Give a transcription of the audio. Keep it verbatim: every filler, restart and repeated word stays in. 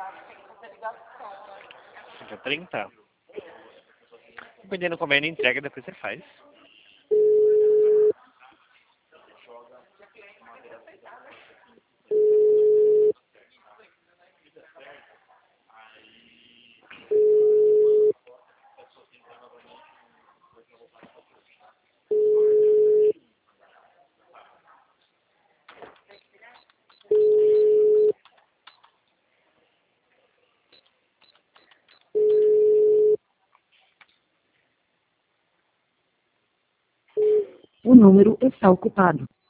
Fica trinta. Dependendo como é a entrega, depois você faz. O número está ocupado.